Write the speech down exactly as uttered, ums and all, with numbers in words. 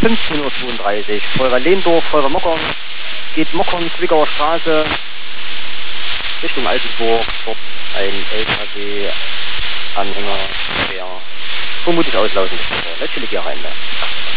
fünfzehn Uhr zweiunddreißig. Feuerwehr Lehndorf, Feuerwehr Mockern, geht Mockern, Zwickauer Straße, Richtung Altenburg, dort ein L K W-Anhänger, der vermutlich auslaufen ist. Letzte liegt hier rein.